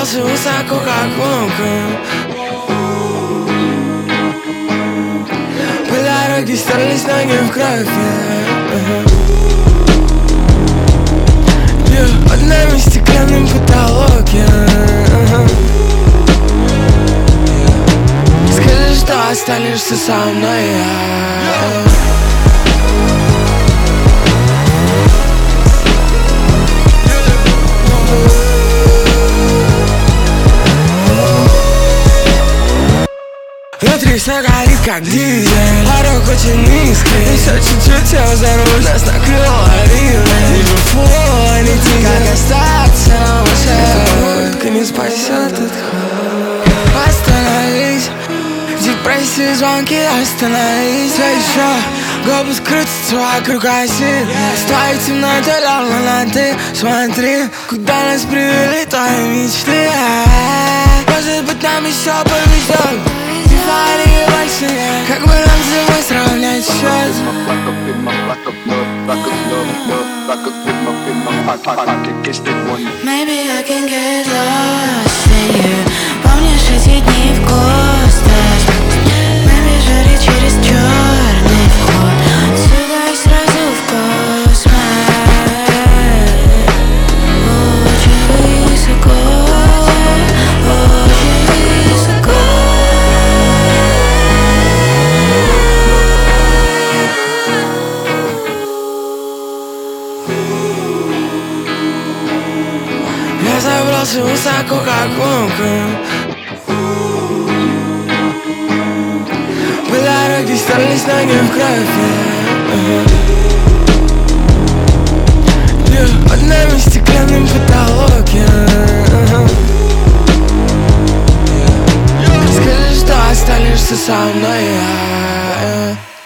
забрался высоко, как волком. По дороге стерлись ноги в кровь, под нами стеклянный потолок, Скажи, что останешься со мной, Внутри все горит, как дизель, порог очень низкий, и все чуть-чуть сел за руль, нас накрыло ливнем. Вижу фон, лети, как остаться на улице, только не спасет этот холод. Остановись, депрессии, звонки, остановись. Все еще глобус крутится вокруг оси, с твоей темнотой давно на ты. Смотри, куда нас привели твои мечты. Может быть, нам еще повезет. Как бы нам с тобой сравнять счет? Maybe I can get lost in you. Помнишь эти дни в космос? Мы бежали через черный вход, отсюда и сразу в космос. Очень высоко, очень высоко. Я забрался высоко, как волком. По дороге стерлись ноги в кровь, под нами стеклянный потолок, Скажи, что останешься со мной,